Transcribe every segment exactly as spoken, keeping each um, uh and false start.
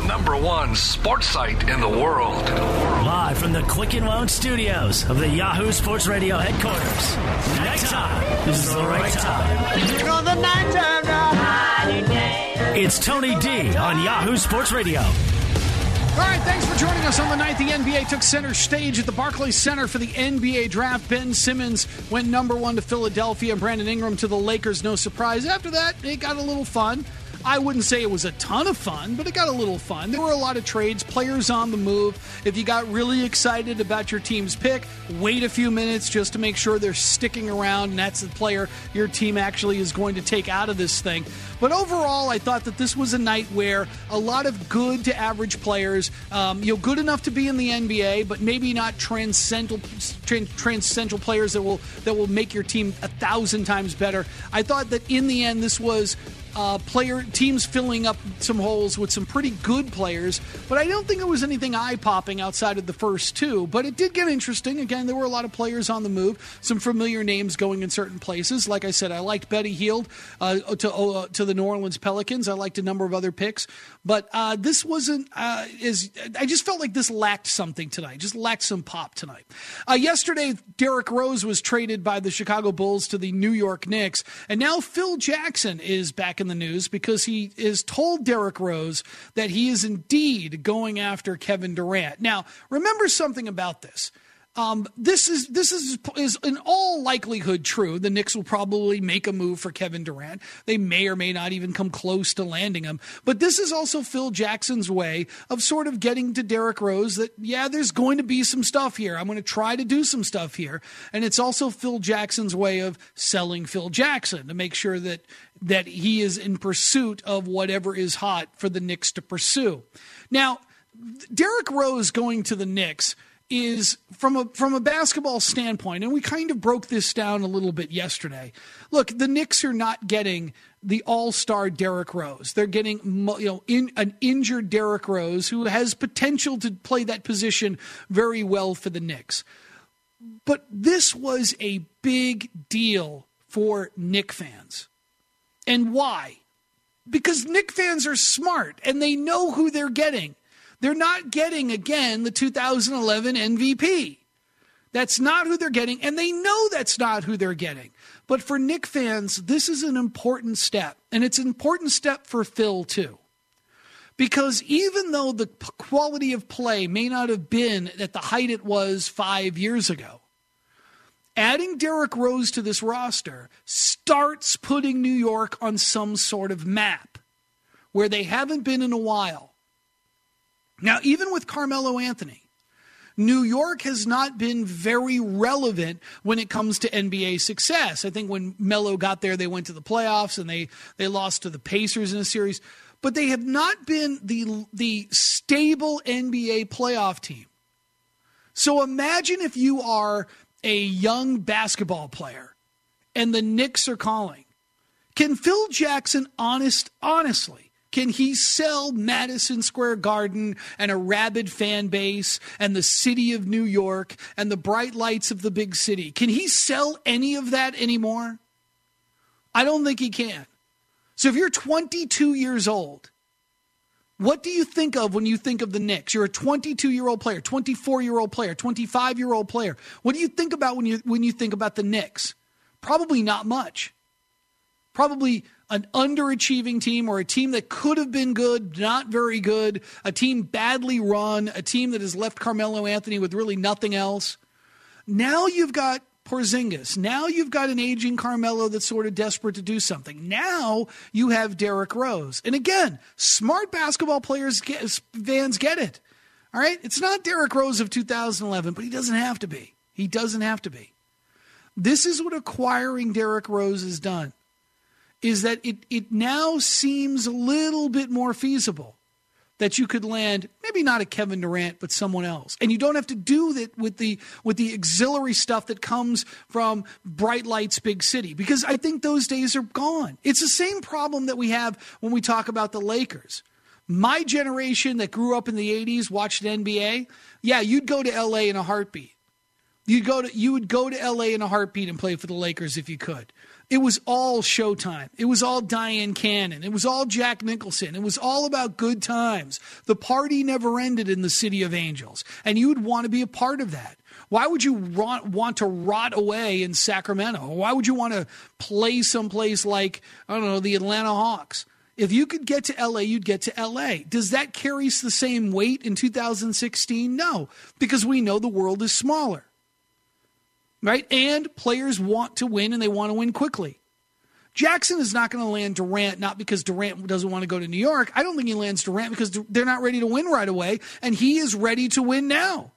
number one sports site in the world. Live from the Quicken Loan Studios of the Yahoo Sports Radio headquarters. Nighttime is the right time. On the nighttime now. It's Tony D on Yahoo Sports Radio. All right, thanks for joining us on the night the N B A took center stage at the Barclays Center for the N B A draft. Ben Simmons went number one to Philadelphia, and Brandon Ingram to the Lakers. No surprise. After that, it got a little fun. I wouldn't say it was a ton of fun, but it got a little fun. There were a lot of trades, players on the move. If you got really excited about your team's pick, wait a few minutes just to make sure they're sticking around, and that's the player your team actually is going to take out of this thing. But overall, I thought that this was a night where a lot of good to average players, um, you know, good enough to be in the N B A, but maybe not transcendental, trans, transcendental players that will that will make your team a thousand times better. I thought that in the end, this was Uh, player teams filling up some holes with some pretty good players, but I don't think there was anything eye-popping outside of the first two. But it did get interesting. Again, there were a lot of players on the move, some familiar names going in certain places. Like I said, I liked Betty Hield uh, to uh, to the New Orleans Pelicans. I liked a number of other picks, but uh, this wasn't. Uh, is I just felt like this lacked something tonight. Just lacked some pop tonight. Uh, yesterday, Derrick Rose was traded by the Chicago Bulls to the New York Knicks, and now Phil Jackson is back in the news because he is told Derrick Rose that he is indeed going after Kevin Durant. Now, remember something about this. Um, this is this is is in all likelihood true. The Knicks will probably make a move for Kevin Durant. They may or may not even come close to landing him. But this is also Phil Jackson's way of sort of getting to Derrick Rose that, yeah, there's going to be some stuff here. I'm going to try to do some stuff here. And it's also Phil Jackson's way of selling Phil Jackson to make sure that that he is in pursuit of whatever is hot for the Knicks to pursue. Now, Derrick Rose going to the Knicks is from a from a basketball standpoint, and we kind of broke this down a little bit yesterday. Look, the Knicks are not getting the all-star Derrick Rose. They're getting, you know, in, an injured Derrick Rose who has potential to play that position very well for the Knicks. But this was a big deal for Knicks fans. And why? Because Knicks fans are smart, and they know who they're getting. They're not getting, again, the two thousand eleven M V P. That's not who they're getting, and they know that's not who they're getting. But for Knicks fans, this is an important step, and it's an important step for Phil, too. Because even though the quality of play may not have been at the height it was five years ago, adding Derrick Rose to this roster starts putting New York on some sort of map where they haven't been in a while. Now, even with Carmelo Anthony, New York has not been very relevant when it comes to N B A success. I think when Melo got there, they went to the playoffs and they, they lost to the Pacers in a series. But they have not been the, the stable N B A playoff team. So imagine if you are a young basketball player and the Knicks are calling. Can Phil Jackson, honest, honestly, can he sell Madison Square Garden and a rabid fan base and the city of New York and the bright lights of the big city? Can he sell any of that anymore? I don't think he can. So if you're twenty-two years old, what do you think of when you think of the Knicks? You're a twenty-two-year-old player, twenty-four-year-old player, twenty-five-year-old player. What do you think about when you when you think about the Knicks? Probably not much. Probably an underachieving team or a team that could have been good, not very good, a team badly run, a team that has left Carmelo Anthony with really nothing else. Now you've got Porzingis. Now you've got an aging Carmelo that's sort of desperate to do something. Now you have Derrick Rose. And again, smart basketball players, get, fans get it. All right? It's not Derrick Rose of two thousand eleven, but he doesn't have to be. He doesn't have to be. This is what acquiring Derrick Rose has done. Is that it, it now seems a little bit more feasible that you could land maybe not a Kevin Durant, but someone else. And you don't have to do that with the with the auxiliary stuff that comes from bright lights, big city, because I think those days are gone. It's the same problem that we have when we talk about the Lakers. My generation that grew up in the eighties, watched N B A, yeah, you'd go to L A in a heartbeat. You'd go to, you would go to L A in a heartbeat and play for the Lakers if you could. It was all Showtime. It was all Diane Cannon. It was all Jack Nicholson. It was all about good times. The party never ended in the City of Angels, and you would want to be a part of that. Why would you rot, want to rot away in Sacramento? Why would you want to play someplace like, I don't know, the Atlanta Hawks? If you could get to L A, you'd get to L A. Does that carry the same weight in two thousand sixteen? No, because we know the world is smaller. Right? And players want to win, and they want to win quickly. Jackson is not going to land Durant, not because Durant doesn't want to go to New York. I don't think he lands Durant because they're not ready to win right away, and he is ready to win now.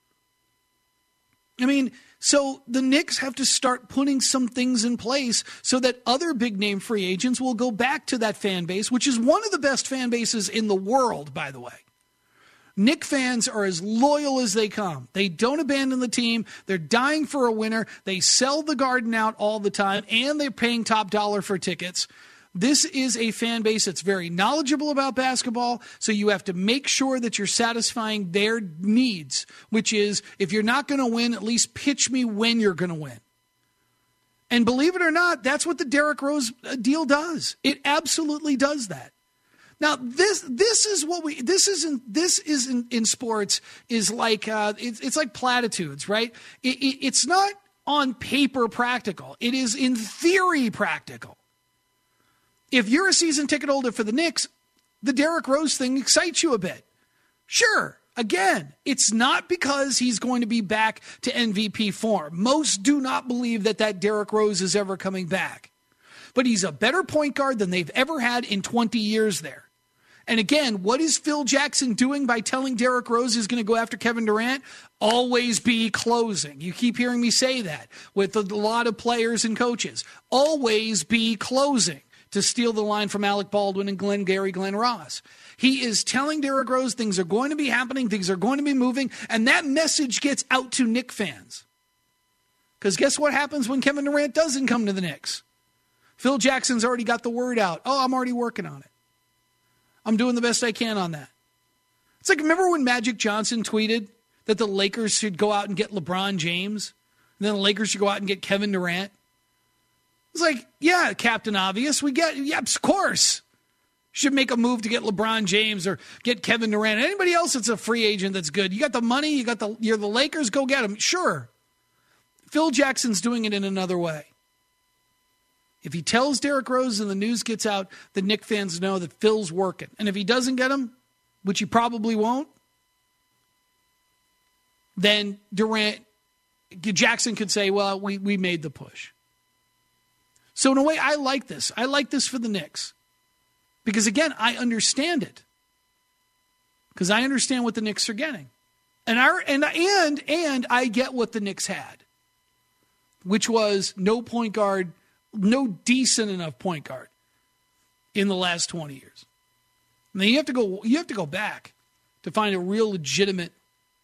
I mean, so the Knicks have to start putting some things in place so that other big-name free agents will go back to that fan base, which is one of the best fan bases in the world, by the way. Knick fans are as loyal as they come. They don't abandon the team. They're dying for a winner. They sell the Garden out all the time, and they're paying top dollar for tickets. This is a fan base that's very knowledgeable about basketball, so you have to make sure that you're satisfying their needs, which is, if you're not going to win, at least pitch me when you're going to win. And believe it or not, that's what the Derrick Rose deal does. It absolutely does that. Now, this this is what we this isn't this is in, in sports is like uh, it's it's like platitudes, right? It, it, it's not on paper practical. It is in theory practical. If you're a season ticket holder for the Knicks, the Derrick Rose thing excites you a bit. Sure. Again, it's not because he's going to be back to M V P form. Most do not believe that that Derrick Rose is ever coming back. But he's a better point guard than they've ever had in twenty years there. And again, what is Phil Jackson doing by telling Derrick Rose he's going to go after Kevin Durant? Always be closing. You keep hearing me say that with a lot of players and coaches. Always be closing, to steal the line from Alec Baldwin and Glenn Gary Glenn Ross. He is telling Derrick Rose things are going to be happening, things are going to be moving, and that message gets out to Knicks fans. Because guess what happens when Kevin Durant doesn't come to the Knicks? Phil Jackson's already got the word out. Oh, I'm already working on it. I'm doing the best I can on that. It's like, remember when Magic Johnson tweeted that the Lakers should go out and get LeBron James, and then the Lakers should go out and get Kevin Durant? It's like, yeah, Captain Obvious, we get, yeah, of course. Should make a move to get LeBron James or get Kevin Durant. Anybody else that's a free agent that's good. You got the money, you got the, you're the Lakers, go get them. Sure. Phil Jackson's doing it in another way. If he tells Derrick Rose and the news gets out, the Knicks fans know that Phil's working. And if he doesn't get him, which he probably won't, then Durant, Jackson could say, well, we, we made the push. So in a way, I like this. I like this for the Knicks. Because again, I understand it. Because I understand what the Knicks are getting. And I, and, and, and I get what the Knicks had, which was no point guard, no decent enough point guard in the last twenty years. Now you have to go, you have to go back to find a real legitimate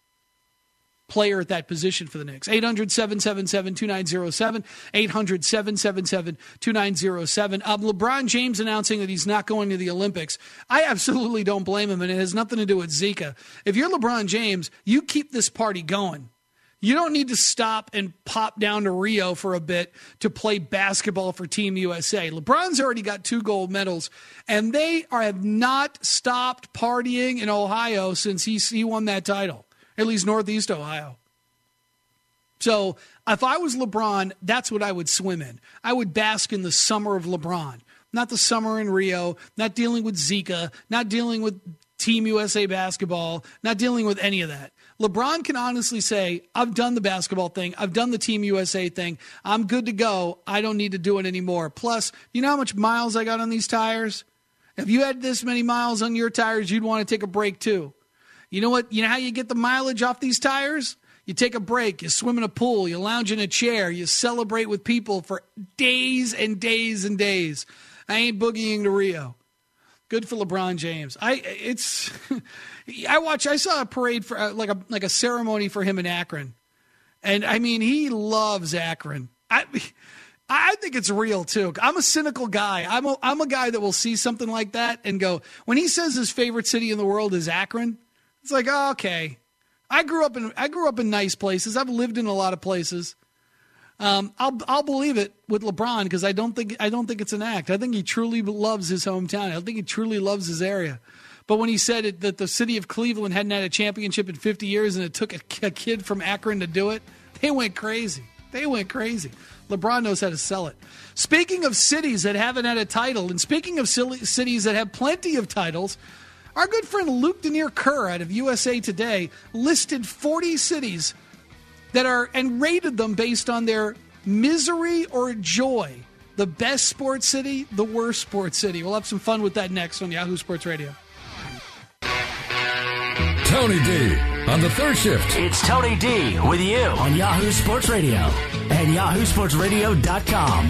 player at that position for the Knicks. eight hundred, seven seven seven, two nine zero seven, eight hundred, seven seven seven, two nine zero seven. Um, LeBron James announcing that he's not going to the Olympics. I absolutely don't blame him, and it has nothing to do with Zika. If you're LeBron James, you keep this party going. You don't need to stop and pop down to Rio for a bit to play basketball for Team U S A. LeBron's already got two gold medals, and they are, have not stopped partying in Ohio since he, he won that title, at least Northeast Ohio. So if I was LeBron, that's what I would swim in. I would bask in the summer of LeBron, not the summer in Rio, not dealing with Zika, not dealing with Team U S A basketball, not dealing with any of that. LeBron can honestly say, I've done the basketball thing. I've done the Team U S A thing. I'm good to go. I don't need to do it anymore. Plus, you know how much miles I got on these tires? If you had this many miles on your tires, you'd want to take a break too. You know what? You know how you get the mileage off these tires? You take a break. You swim in a pool. You lounge in a chair. You celebrate with people for days and days and days. I ain't boogieing to Rio. Good for LeBron James. I it's I watch. I saw a parade for uh, like a like a ceremony for him in Akron, and I mean he loves Akron. I I think it's real too. I'm a cynical guy. I'm a I'm a guy that will see something like that and go, when he says his favorite city in the world is Akron, it's like, oh, okay, I grew up in I grew up in nice places. I've lived in a lot of places. Um, I'll I'll believe it with LeBron because I don't think I don't think it's an act. I think he truly loves his hometown. I think he truly loves his area. But when he said it, that the city of Cleveland hadn't had a championship in fifty years and it took a, a kid from Akron to do it, they went crazy. They went crazy. LeBron knows how to sell it. Speaking of cities that haven't had a title, and speaking of cities that have plenty of titles, our good friend Luke Denier Kerr out of U S A Today listed forty cities that are and rated them based on their misery or joy. The best sports city, the worst sports city. We'll have some fun with that next on Yahoo Sports Radio. Tony D on the third shift. It's Tony D with you on Yahoo Sports Radio and yahoo sports radio dot com.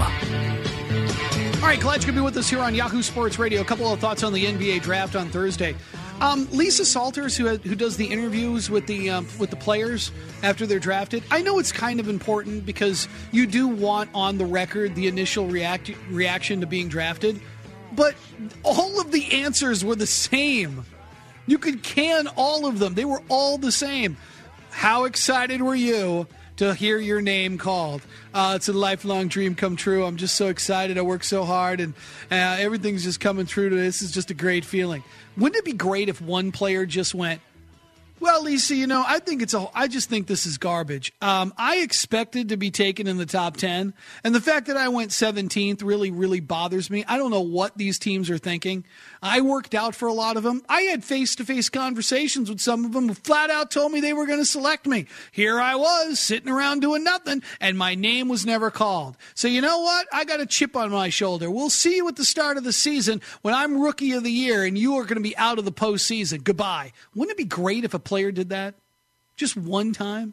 All right, glad you could be with us here on Yahoo Sports Radio. A couple of thoughts on the N B A draft on Thursday. Um, Lisa Salters, who has, who does the interviews with the um, with the players after they're drafted, I know it's kind of important because you do want on the record the initial react, reaction to being drafted, but all of the answers were the same. You could can all of them. They were all the same. How excited were you to hear your name called? Uh, it's a lifelong dream come true. I'm just so excited. I worked so hard, and uh, everything's just coming true to this. It's just a great feeling. Wouldn't it be great if one player just went, well, Lisa, you know, I think it's a, I just think this is garbage. Um, I expected to be taken in the top ten, and the fact that I went seventeenth really, really bothers me. I don't know what these teams are thinking. I worked out for a lot of them. I had face-to-face conversations with some of them who flat out told me they were going to select me. Here I was, sitting around doing nothing, and my name was never called. So you know what? I got a chip on my shoulder. We'll see you at the start of the season when I'm Rookie of the Year, and you are going to be out of the postseason. Goodbye. Wouldn't it be great if a player did that? Just one time?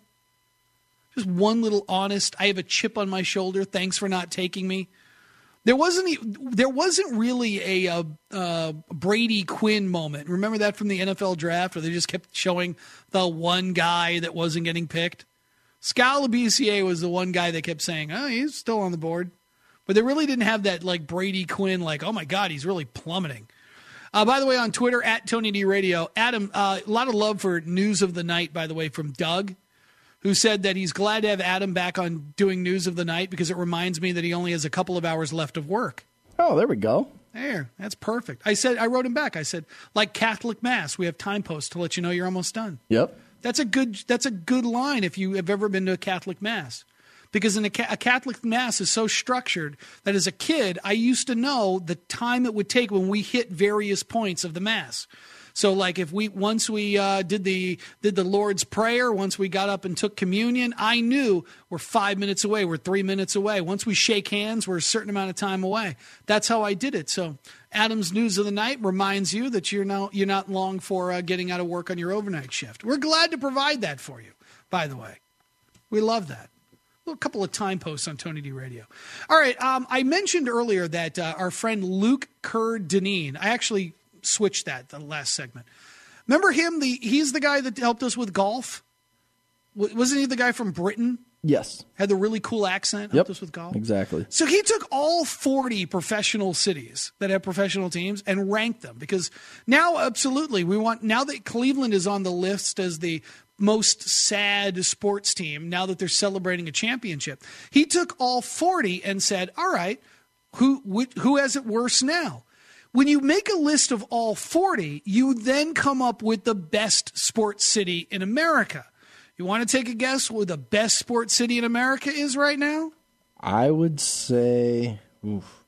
Just one little honest, I have a chip on my shoulder, thanks for not taking me. There wasn't there wasn't really a, a, a Brady Quinn moment. Remember that from the N F L draft where they just kept showing the one guy that wasn't getting picked? Skal Labissiere was the one guy that kept saying, oh, he's still on the board. But they really didn't have that like Brady Quinn, like, oh, my God, he's really plummeting. Uh, by the way, on Twitter, at Tony D Radio, Adam, uh, a lot of love for News of the Night, by the way, from Doug, who said that he's glad to have Adam back on doing News of the Night because it reminds me that he only has a couple of hours left of work. Oh, there we go. There, that's perfect. I said, I wrote him back. I said, like Catholic Mass, we have time posts to let you know you're almost done. Yep. That's a good, that's a good line if you have ever been to a Catholic Mass. Because in a, a Catholic Mass is so structured that as a kid, I used to know the time it would take when we hit various points of the Mass. So, like, if we once we uh, did the did the Lord's Prayer, once we got up and took communion, I knew we're five minutes away, we're three minutes away. Once we shake hands, we're a certain amount of time away. That's how I did it. So, Adam's News of the Night reminds you that you're now you're not long for uh, getting out of work on your overnight shift. We're glad to provide that for you. By the way, we love that. A couple of time posts on Tony D Radio. All right, um, I mentioned earlier that uh, our friend Luke Kerr Dineen, I actually switched that the last segment. Remember him? The he's the guy that helped us with golf. W- wasn't he the guy from Britain? Yes. Had the really cool accent. Yep. Helped us with golf. Exactly. So he took all forty professional cities that have professional teams and ranked them because now, absolutely, we want now that Cleveland is on the list as the most sad sports team. Now that they're celebrating a championship, he took all forty and said, "All right, who wh- who has it worse now?" When you make a list of all forty, you then come up with the best sports city in America. You want to take a guess what the best sports city in America is right now? I would say, oof.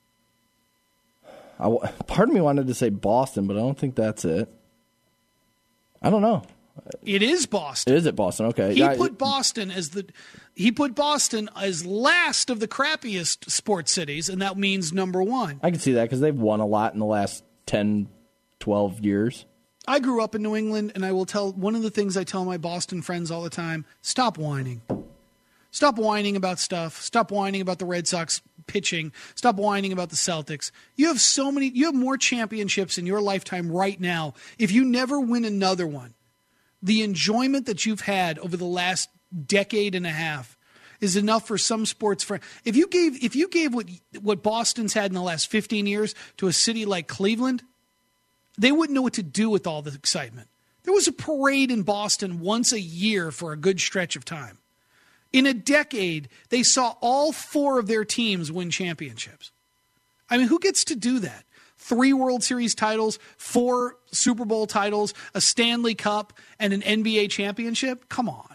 I, part of me wanted to say Boston, but I don't think that's it. I don't know. It is Boston. Is it Boston? Okay. He I, put Boston as the he put Boston as last of the crappiest sports cities, and that means number one. I can see that because they've won a lot in the last ten, twelve years. I grew up in New England, and I will tell one of the things I tell my Boston friends all the time: stop whining. Stop whining about stuff. Stop whining about the Red Sox pitching. Stop whining about the Celtics. You have so many. You have more championships in your lifetime right now. If you never win another one, the enjoyment that you've had over the last decade and a half is enough for some sports friend. If you gave if you gave what what Boston's had in the last fifteen years to a city like Cleveland, they wouldn't know what to do with all the excitement. They There was a parade in Boston once a year for a good stretch of time. In a decade, they saw all four of their teams win championships. I mean, who gets to do that? Three World Series titles, four Super Bowl titles, a Stanley Cup, and an N B A championship? Come on.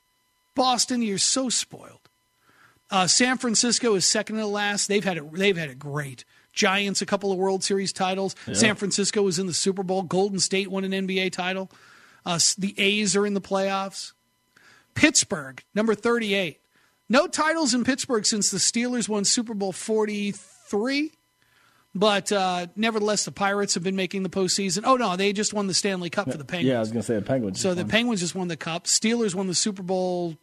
Boston, you're so spoiled. Uh, San Francisco is second to last. They've had it, they've had it great. Giants, a couple of World Series titles. Yeah. San Francisco was in the Super Bowl. Golden State won an N B A title. Uh, the A's are in the playoffs. Pittsburgh, number thirty-eight. No titles in Pittsburgh since the Steelers won Super Bowl forty-three. But uh, nevertheless, the Pirates have been making the postseason. Oh, no, they just won the Stanley Cup for the Penguins. Yeah, I was going to say the Penguins. So the Penguins just won the Cup. Steelers won the Super Bowl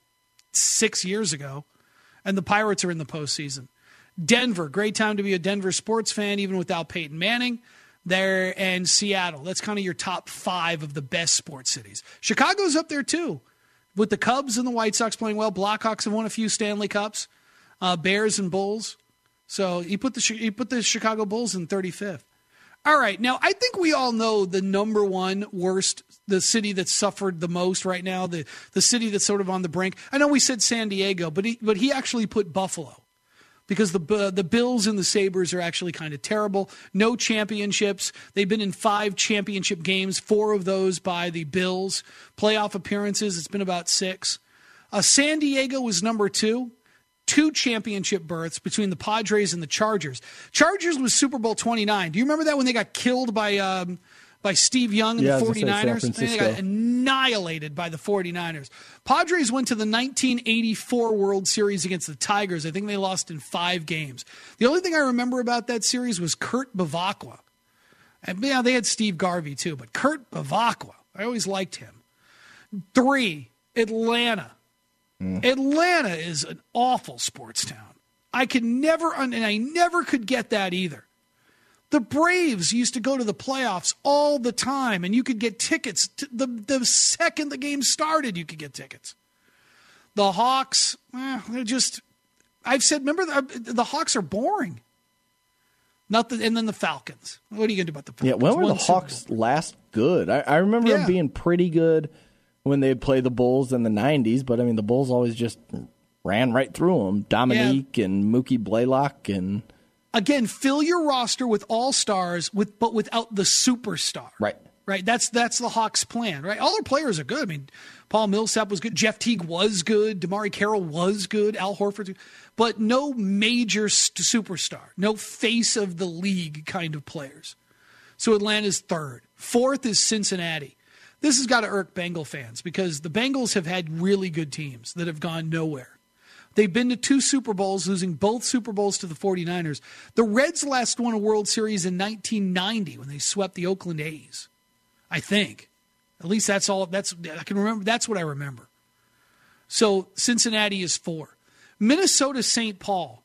six years ago. And the Pirates are in the postseason. Denver, great time to be a Denver sports fan, even without Peyton Manning. There, and Seattle. That's kind of your top five of the best sports cities. Chicago's up there, too, with the Cubs and the White Sox playing well. Blackhawks have won a few Stanley Cups. Uh, Bears and Bulls. So he put the he put the Chicago Bulls in thirty-fifth. All right, now I think we all know the number one worst, the city that suffered the most right now, the the city that's sort of on the brink. I know we said San Diego, but he but he actually put Buffalo because the uh, the Bills and the Sabres are actually kind of terrible. No championships. They've been in five championship games, four of those by the Bills. Playoff appearances, it's been about six. Uh, San Diego was number two. Two championship berths between the Padres and the Chargers. Chargers was Super Bowl twenty-nine. Do you remember that when they got killed by um, by Steve Young and yeah, the forty-niners? They got annihilated by the forty-niners. Padres went to the nineteen eighty-four World Series against the Tigers. I think they lost in five games. The only thing I remember about that series was Kurt Bevacqua. And yeah, they had Steve Garvey too, but Kurt Bevacqua, I always liked him. Three, Atlanta. Mm. Atlanta is an awful sports town. I could never, and I never could get that either. The Braves used to go to the playoffs all the time, and you could get tickets. To the, the second the game started, you could get tickets. The Hawks, eh, they're just, I've said, remember, the, the Hawks are boring. Not the, and then the Falcons. What are you going to do about the Falcons? Yeah, when were the Hawks last good? I, I remember yeah. them being pretty good when they played the Bulls in the nineties, but I mean, the Bulls always just ran right through them. Dominique yeah. and Mookie Blaylock. And again, fill your roster with all-stars, with but without the superstar. Right. Right. That's that's the Hawks' plan, right? All their players are good. I mean, Paul Millsap was good. Jeff Teague was good. DeMarre Carroll was good. Al Horford. But no major st- superstar. No face of the league kind of players. So Atlanta's third. Fourth is Cincinnati. This has got to irk Bengal fans because the Bengals have had really good teams that have gone nowhere. They've been to two Super Bowls, losing both Super Bowls to the forty-niners. The Reds last won a World Series in nineteen ninety when they swept the Oakland A's, I think. At least that's all. That's I can remember. That's what I remember. So Cincinnati is four. Minnesota Saint Paul.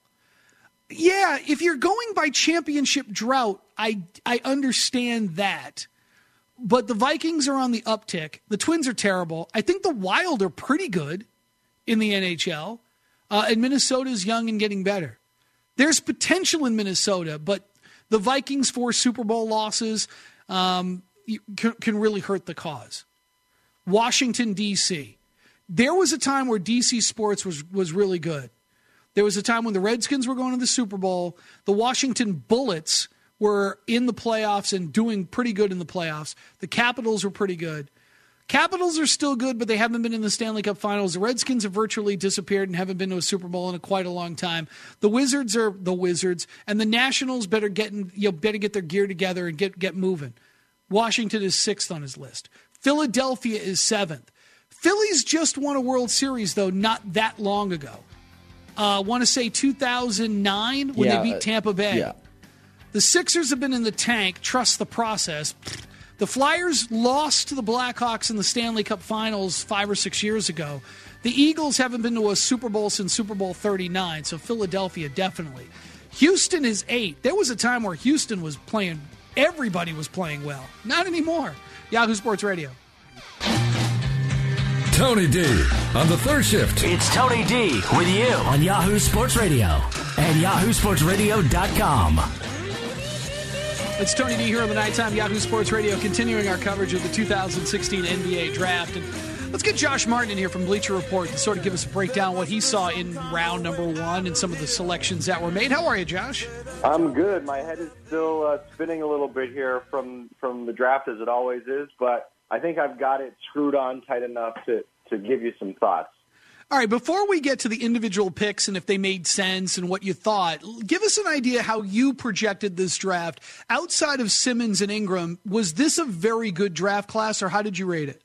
Yeah, if you're going by championship drought, I I understand that. But the Vikings are on the uptick. The Twins are terrible. I think the Wild are pretty good in the N H L. Uh, and Minnesota's young and getting better. There's potential in Minnesota, but the Vikings' four Super Bowl losses um, can, can really hurt the cause. Washington, D C. There was a time where D C sports was, was really good. There was a time when the Redskins were going to the Super Bowl. The Washington Bullets were in the playoffs and doing pretty good in the playoffs. The Capitals were pretty good. Capitals are still good, but they haven't been in the Stanley Cup Finals. The Redskins have virtually disappeared and haven't been to a Super Bowl in a quite a long time. The Wizards are the Wizards, and the Nationals better get in, you know, better get their gear together and get get moving. Washington is sixth on his list. Philadelphia is seventh. Phillies just won a World Series, though, not that long ago. I uh, want to say two thousand nine when yeah, they beat Tampa Bay. Yeah. The Sixers have been in the tank. Trust the process. The Flyers lost to the Blackhawks in the Stanley Cup Finals five or six years ago. The Eagles haven't been to a Super Bowl since Super Bowl thirty-nine, so Philadelphia definitely. Houston is eight. There was a time where Houston was playing, everybody was playing well. Not anymore. Yahoo Sports Radio. Tony D on the third shift. It's Tony D with you on Yahoo Sports Radio and yahoo sports radio dot com. It's Tony D here on the Nighttime Yahoo Sports Radio, continuing our coverage of the two thousand sixteen N B A Draft. And let's get Josh Martin in here from Bleacher Report to sort of give us a breakdown of what he saw in round number one and some of the selections that were made. How are you, Josh? I'm good. My head is still uh, spinning a little bit here from, from the draft, as it always is, but I think I've got it screwed on tight enough to, to give you some thoughts. All right, before we get to the individual picks and if they made sense and what you thought, give us an idea how you projected this draft. Outside of Simmons and Ingram, was this a very good draft class, or how did you rate it?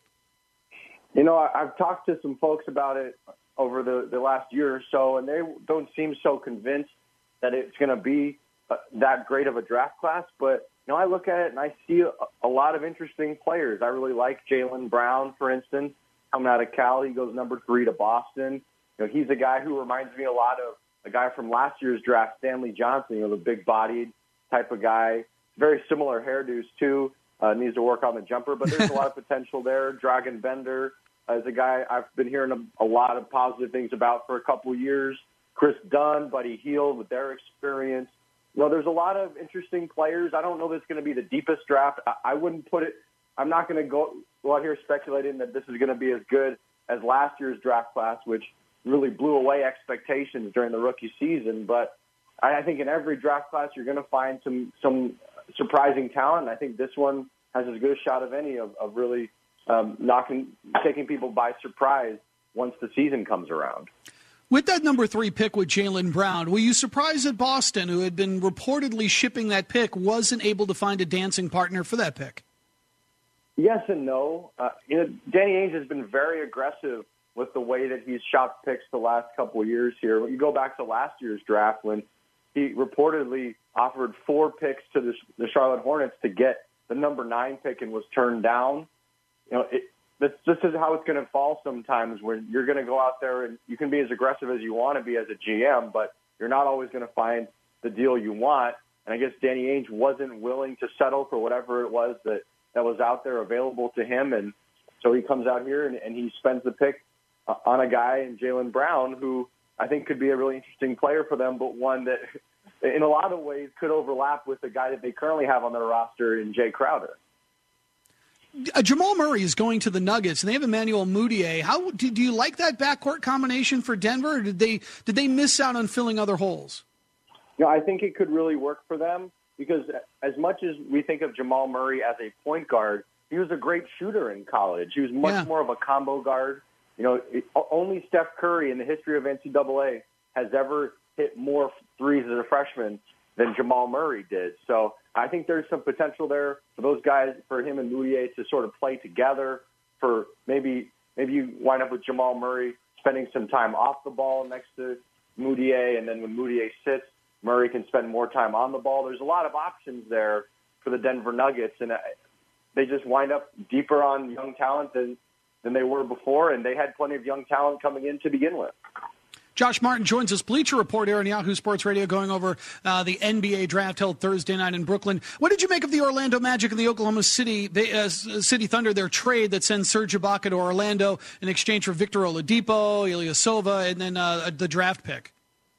You know, I've talked to some folks about it over the, the last year or so, and they don't seem so convinced that it's going to be uh, that great of a draft class. But, you know, I look at it and I see a, a lot of interesting players. I really like Jaylen Brown, for instance. Coming out of Cal, he goes number three to Boston. You know, he's a guy who reminds me a lot of a guy from last year's draft, Stanley Johnson, you know, the big-bodied type of guy. Very similar hairdos, too. Uh, needs to work on the jumper, but there's a lot of potential there. Dragan Bender uh, is a guy I've been hearing a, a lot of positive things about for a couple years. Chris Dunn, Buddy Hield with their experience. You know, there's a lot of interesting players. I don't know that it's going to be the deepest draft. I, I wouldn't put it – I'm not going to go – go out here speculating that this is going to be as good as last year's draft class, which really blew away expectations during the rookie season. But I think in every draft class, you're going to find some, some surprising talent. And I think this one has as good a shot of any of, of really um, knocking, taking people by surprise once the season comes around. With that number three pick with Jaylen Brown, were you surprised that Boston, who had been reportedly shipping that pick, wasn't able to find a dancing partner for that pick? Yes and no. Uh, you know, Danny Ainge has been very aggressive with the way that he's shopped picks the last couple of years here. You go back to last year's draft when he reportedly offered four picks to the, the Charlotte Hornets to get the number nine pick and was turned down. You know, it, this, this is how it's going to fall sometimes, when you're going to go out there and you can be as aggressive as you want to be as a G M, but you're not always going to find the deal you want. And I guess Danny Ainge wasn't willing to settle for whatever it was that that was out there available to him. And so he comes out here and, and he spends the pick uh, on a guy in Jaylen Brown, who I think could be a really interesting player for them, but one that in a lot of ways could overlap with the guy that they currently have on their roster in Jay Crowder. Uh, Jamal Murray is going to the Nuggets, and they have Emmanuel Mudiay. How do, do you like that backcourt combination for Denver, or did they, did they miss out on filling other holes? You know, I think it could really work for them, because as much as we think of Jamal Murray as a point guard, he was a great shooter in college. He was much yeah. more of a combo guard. You know, it, only Steph Curry in the history of N C double A has ever hit more threes as a freshman than Jamal Murray did. So I think there's some potential there for those guys, for him and Mudiay to sort of play together. For maybe maybe you wind up with Jamal Murray spending some time off the ball next to Mudiay, and then when Mudiay sits, Murray can spend more time on the ball. There's a lot of options there for the Denver Nuggets, and they just wind up deeper on young talent than, than they were before, and they had plenty of young talent coming in to begin with. Josh Martin joins us, Bleacher Report here on Yahoo Sports Radio, going over uh, the N B A draft held Thursday night in Brooklyn. What did you make of the Orlando Magic and the Oklahoma City they, uh, City Thunder, their trade that sends Serge Ibaka to Orlando in exchange for Victor Oladipo, Ilyasova, and then uh, the draft pick?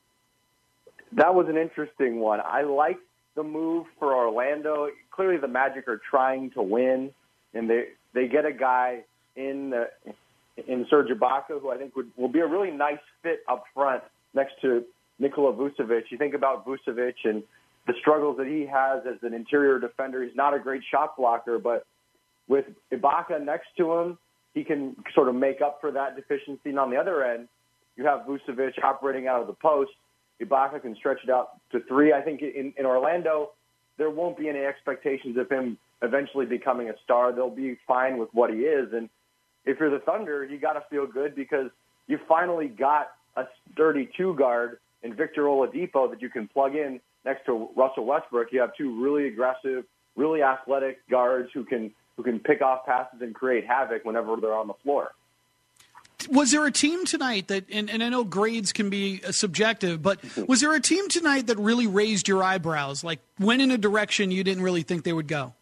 That was an interesting one. I like the move for Orlando. Clearly the Magic are trying to win, and they they get a guy in the, in Serge Ibaka, who I think would, will be a really nice fit up front next to Nikola Vucevic. You think about Vucevic and the struggles that he has as an interior defender. He's not a great shot blocker, but with Ibaka next to him, he can sort of make up for that deficiency. And on the other end, you have Vucevic operating out of the post. Ibaka can stretch it out to three. I think in, in Orlando, there won't be any expectations of him eventually becoming a star. They'll be fine with what he is. And if you're the Thunder, you got to feel good because you finally got a sturdy two guard in Victor Oladipo that you can plug in next to Russell Westbrook. You have two really aggressive, really athletic guards who can who can pick off passes and create havoc whenever they're on the floor. Was there a team tonight that, and, and I know grades can be subjective, but was there a team tonight that really raised your eyebrows, like went in a direction you didn't really think they would go?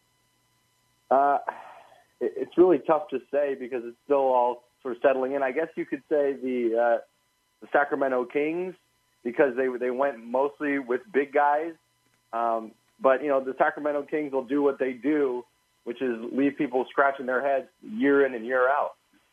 Uh, it's really tough to say because it's still all sort of settling in. I guess you could say the uh, the Sacramento Kings, because they they went mostly with big guys. Um, But, you know, the Sacramento Kings will do what they do, which is leave people scratching their heads year in and year out.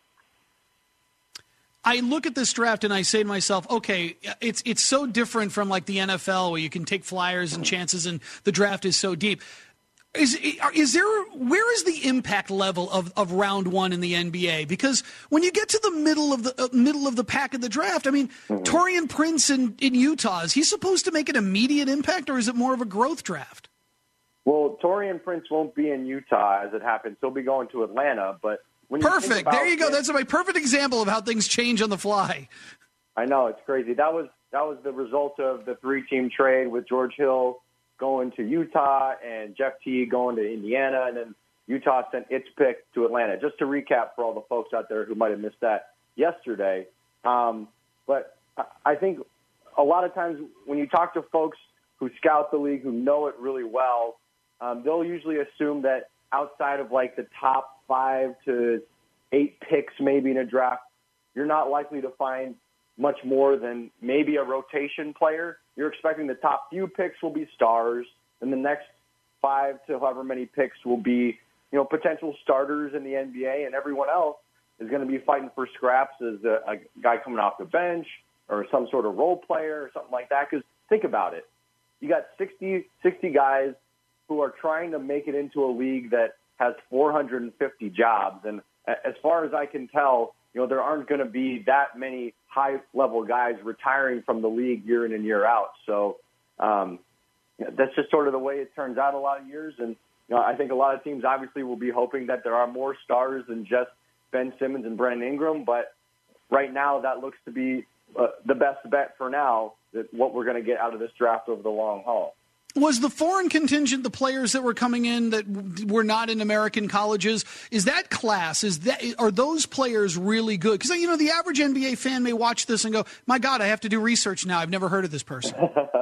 I look at this draft and I say to myself, okay, it's it's so different from like the N F L where you can take flyers and chances and the draft is so deep. Is is there where is the impact level of, of round one in the N B A? Because when you get to the middle of the uh, middle of the pack of the draft, I mean, mm-hmm. Taurean Prince in, in Utah, is he supposed to make an immediate impact, or is it more of a growth draft? Well, Taurean Prince won't be in Utah as it happens. He'll be going to Atlanta, but when you perfect. Think about there you go. it, That's my perfect example of how things change on the fly. I know, it's crazy. That was that was the result of the three-team trade with George Hill going to Utah and Jeff Teague going to Indiana, and then Utah sent its pick to Atlanta. Just to recap for all the folks out there who might have missed that yesterday. Um, but I think a lot of times when you talk to folks who scout the league, who know it really well, um, they'll usually assume that outside of like the top five to eight picks maybe in a draft, you're not likely to find much more than maybe a rotation player. You're expecting the top few picks will be stars, and the next five to however many picks will be, you know, potential starters in the N B A, and everyone else is going to be fighting for scraps as a, a guy coming off the bench or some sort of role player or something like that. Because think about it. You got sixty, sixty guys who are trying to make it into a league that has four hundred fifty jobs. And as far as I can tell, you know, there aren't going to be that many high-level guys retiring from the league year in and year out. So um, that's just sort of the way it turns out a lot of years. And you know, I think a lot of teams obviously will be hoping that there are more stars than just Ben Simmons and Brandon Ingram. But right now that looks to be uh, the best bet for now, that what we're going to get out of this draft over the long haul. Was the foreign contingent, the players that were coming in that were not in American colleges, is that class, is that, are those players really good? Because, you know, the average N B A fan may watch this and go, my God, I have to do research now. I've never heard of this person.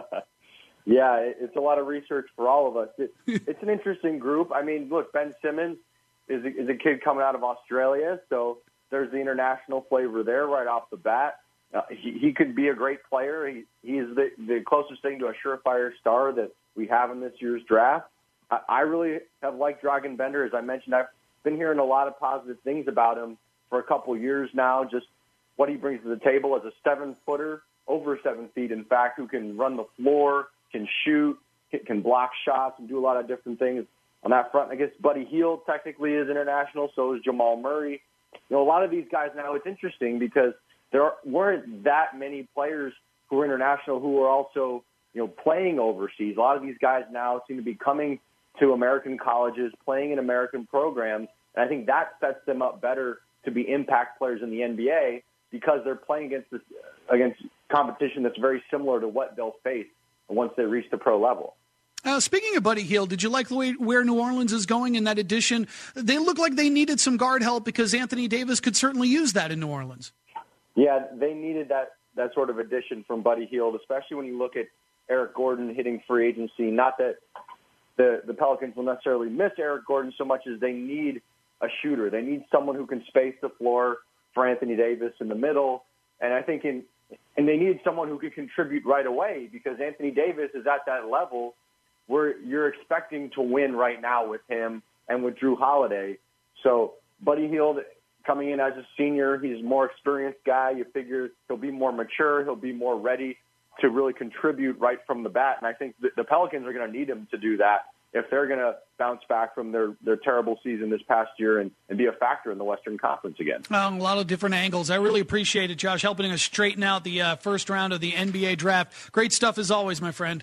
Yeah, it's a lot of research for all of us. It, it's an interesting group. I mean, look, Ben Simmons is a, is a kid coming out of Australia, so there's the international flavor there right off the bat. Uh, he, he could be a great player. He, he is the, the closest thing to a surefire star that we have in this year's draft. I, I really have liked Dragan Bender. As I mentioned, I've been hearing a lot of positive things about him for a couple of years now, just what he brings to the table as a seven-footer, over seven feet, in fact, who can run the floor, can shoot, can block shots, and do a lot of different things on that front. I guess Buddy Hield technically is international, so is Jamal Murray. You know, a lot of these guys now, it's interesting because there weren't that many players who are international who are also, you know, playing overseas. A lot of these guys now seem to be coming to American colleges, playing in American programs, and I think that sets them up better to be impact players in the N B A because they're playing against this, against competition that's very similar to what they'll face once they reach the pro level. Uh, speaking of Buddy Hield, did you like the way where New Orleans is going in that addition? They look like they needed some guard help because Anthony Davis could certainly use that in New Orleans. Yeah, they needed that, that sort of addition from Buddy Hield, especially when you look at Eric Gordon hitting free agency. Not that the, the Pelicans will necessarily miss Eric Gordon so much as they need a shooter. They need someone who can space the floor for Anthony Davis in the middle. And I think in and they need someone who can contribute right away because Anthony Davis is at that level where you're expecting to win right now with him and with Drew Holiday. So Buddy Hield coming in as a senior, he's a more experienced guy. You figure he'll be more mature. He'll be more ready to really contribute right from the bat. And I think the, the Pelicans are going to need him to do that if they're going to bounce back from their, their terrible season this past year and, and be a factor in the Western Conference again. Um, a lot of different angles. I really appreciate it, Josh, helping us straighten out the uh, first round of the N B A draft. Great stuff as always, my friend.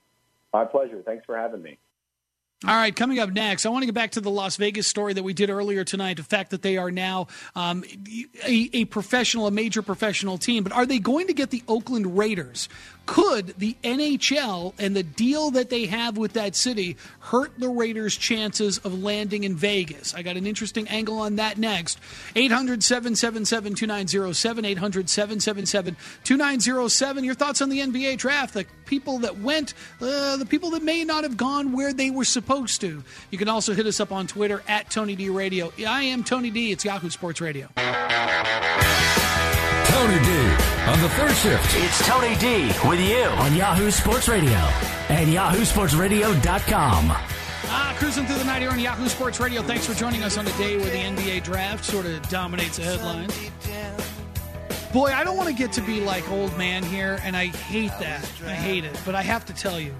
My pleasure. Thanks for having me. All right, coming up next, I want to get back to the Las Vegas story that we did earlier tonight, the fact that they are now um, a, a professional, a major professional team. But are they going to get the Oakland Raiders? Could the N H L and the deal that they have with that city hurt the Raiders' chances of landing in Vegas? I got an interesting angle on that next. eight hundred, seven seven seven, two nine zero seven, eight hundred, seven seven seven, two nine zero seven. Your thoughts on the N B A draft, the people that went, uh, the people that may not have gone where they were supposed to. You can also hit us up on Twitter at Tony D Radio. I am Tony D. It's Yahoo Sports Radio. Tony D on the third shift. It's Tony D with you on Yahoo Sports Radio. and yahoo sports radio dot com. Ah, cruising through the night here on Yahoo Sports Radio. Thanks for joining us on a day where the N B A draft sort of dominates the headlines. Boy, I don't want to get to be like old man here, and I hate that. I hate it, but I have to tell you.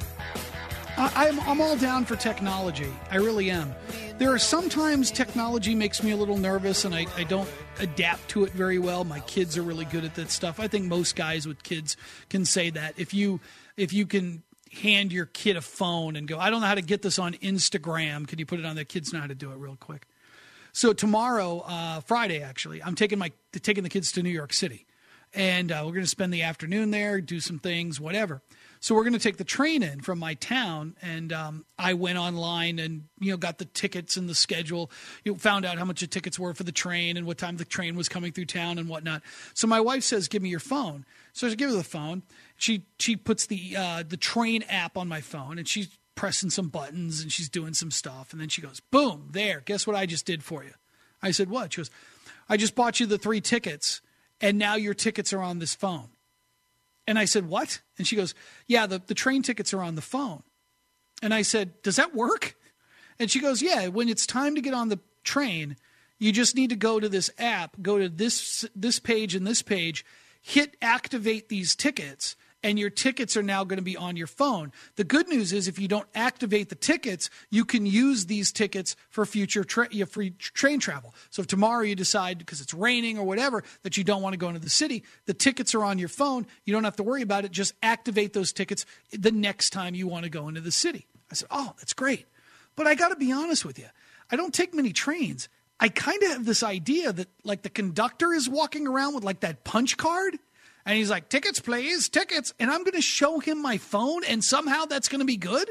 I, I'm, I'm all down for technology. I really am. There are sometimes technology makes me a little nervous, and I, I don't adapt to it very well. My kids are really good at that stuff. I think most guys with kids can say that. If you if you can hand your kid a phone and go, I don't know how to get this on Instagram, can you put it on there? Kids know how to do it real quick. So tomorrow, uh, Friday actually, I'm taking my taking the kids to New York City, and uh, we're going to spend the afternoon there, do some things, whatever. So we're going to take the train in from my town, and um, I went online and you know got the tickets and the schedule. You know, found out how much the tickets were for the train and what time the train was coming through town and whatnot. So my wife says, "Give me your phone." So I give her the phone. She she puts the uh, the train app on my phone, and she's pressing some buttons and she's doing some stuff. And then she goes, "Boom! There. Guess what I just did for you?" I said, "What?" She goes, "I just bought you the three tickets, and now your tickets are on this phone." And I said, "What?" And she goes, "Yeah, the, the train tickets are on the phone." And I said, "Does that work?" And she goes, "Yeah, when it's time to get on the train, you just need to go to this app, go to this this page and this page, hit activate these tickets, and your tickets are now going to be on your phone. The good news is if you don't activate the tickets, you can use these tickets for future tra- free train travel. So if tomorrow you decide, because it's raining or whatever, that you don't want to go into the city, the tickets are on your phone. You don't have to worry about it. Just activate those tickets the next time you want to go into the city." I said, "Oh, that's great." But I got to be honest with you. I don't take many trains. I kind of have this idea that like the conductor is walking around with like that punch card. And he's like, "Tickets, please, tickets." And I'm going to show him my phone, and somehow that's going to be good?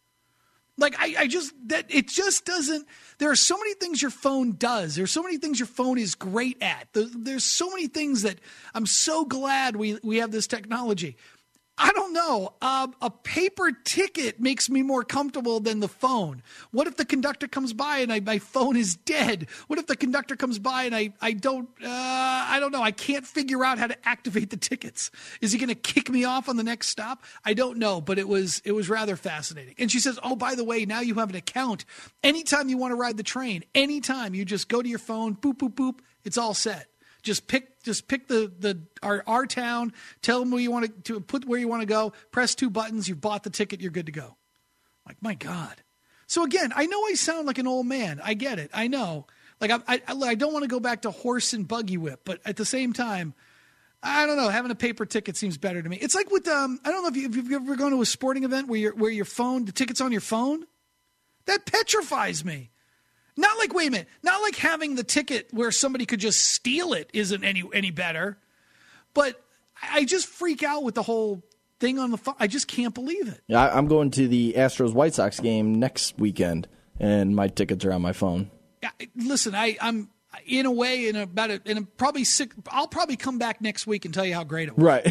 Like, I, I just, that it just doesn't, there are so many things your phone does. There's so many things your phone is great at. There, there's so many things that I'm so glad we, we have this technology. I don't know. Uh, a paper ticket makes me more comfortable than the phone. What if the conductor comes by and I, my phone is dead? What if the conductor comes by and I, I don't, uh, I don't know. I can't figure out how to activate the tickets. Is he going to kick me off on the next stop? I don't know, but it was, it was rather fascinating. And she says, "Oh, by the way, now you have an account. Anytime you want to ride the train, anytime you just go to your phone, boop, boop, boop, it's all set. Just pick, just pick the, the our, our town, tell them where you want to, to put where you want to go, press two buttons, you've bought the ticket, you're good to go." Like, my God. So again, I know I sound like an old man. I get it. I know. Like, I, I, I don't want to go back to horse and buggy whip, but at the same time, I don't know. Having a paper ticket seems better to me. It's like with, um, I don't know if, you, if you've ever gone to a sporting event where, you're, where your phone, the ticket's on your phone. That petrifies me. Not like, wait a minute, not like having the ticket where somebody could just steal it isn't any any better. But I just freak out with the whole thing on the phone. I just can't believe it. Yeah, I'm going to the Astros-White Sox game next weekend, and my tickets are on my phone. Yeah, listen, I, I'm in a way, in about a, in a probably six, I'll probably come back next week and tell you how great it was. Right.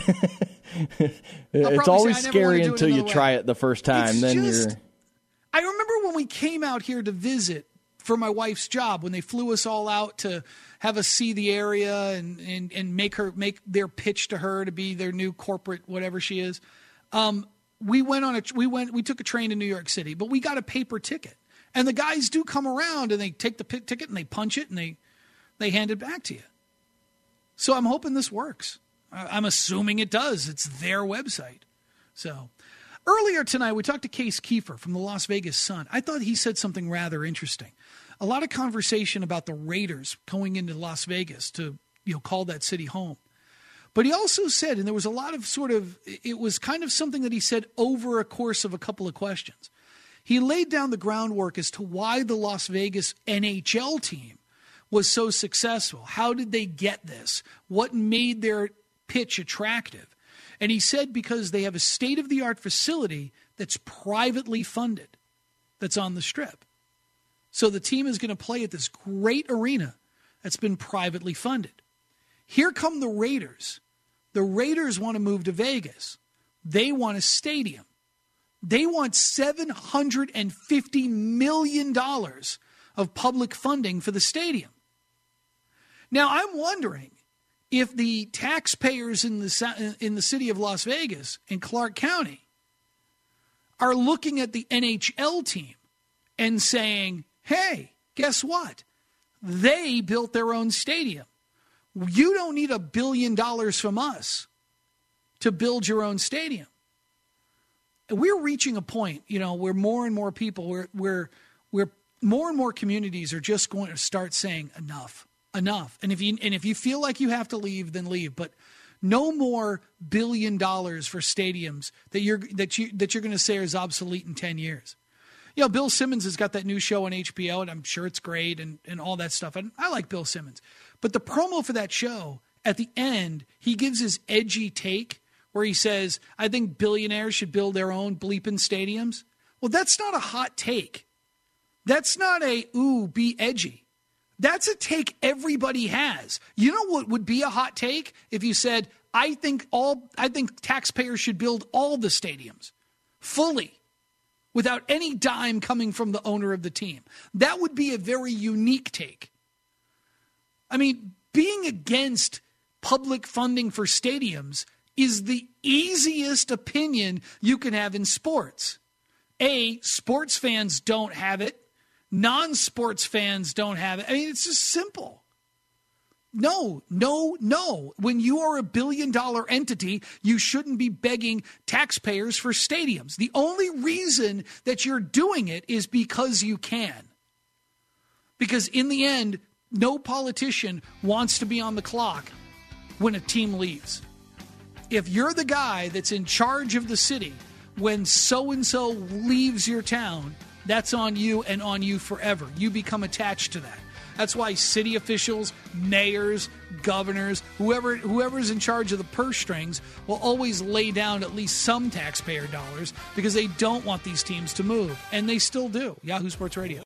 It's always scary until you way. try it the first time. It's then just, you're. I remember when we came out here to visit for my wife's job, when they flew us all out to have us see the area and, and, and make her make their pitch to her to be their new corporate whatever she is. Um, we went on a we went we took a train to New York City, but we got a paper ticket. And the guys do come around and they take the p- ticket and they punch it and they they hand it back to you. So I'm hoping this works. I'm assuming it does. It's their website. So earlier tonight, we talked to Case Kiefer from the Las Vegas Sun. I thought he said something rather interesting. A lot of conversation about the Raiders going into Las Vegas to, you know, call that city home. But he also said, and there was a lot of sort of, it was kind of something that he said over a course of a couple of questions. He laid down the groundwork as to why the Las Vegas N H L team was so successful. How did they get this? What made their pitch attractive? And he said because they have a state-of-the-art facility that's privately funded, that's on the Strip. So the team is going to play at this great arena that's been privately funded. Here come the Raiders. The Raiders want to move to Vegas. They want a stadium. They want seven hundred fifty million dollars of public funding for the stadium. Now, I'm wondering if the taxpayers in the in the city of Las Vegas, in Clark County, are looking at the N H L team and saying, hey, guess what? They built their own stadium. You don't need a billion dollars from us to build your own stadium. We're reaching a point, you know, where more and more people, where, where, where more and more communities are just going to start saying enough, enough. And if you and if you feel like you have to leave, then leave. But no more billion dollars for stadiums that you're that you that you're going to say is obsolete in ten years. You know, Bill Simmons has got that new show on H B O, and I'm sure it's great and, and all that stuff. And I like Bill Simmons. But the promo for that show, at the end, he gives his edgy take where he says, I think billionaires should build their own bleeping stadiums. Well, that's not a hot take. That's not a, ooh, be edgy. That's a take everybody has. You know what would be a hot take if you said, I think all, I think taxpayers should build all the stadiums fully without any dime coming from the owner of the team. That would be a very unique take. I mean, being against public funding for stadiums is the easiest opinion you can have in sports. A, sports fans don't have it. Non-sports fans don't have it. I mean, it's just simple. No, no, no. When you are a billion-dollar entity, you shouldn't be begging taxpayers for stadiums. The only reason that you're doing it is because you can. Because in the end, no politician wants to be on the clock when a team leaves. If you're the guy that's in charge of the city when so-and-so leaves your town, that's on you and on you forever. You become attached to that. That's why city officials, mayors, governors, whoever whoever's in charge of the purse strings will always lay down at least some taxpayer dollars because they don't want these teams to move. And they still do. Yahoo Sports Radio.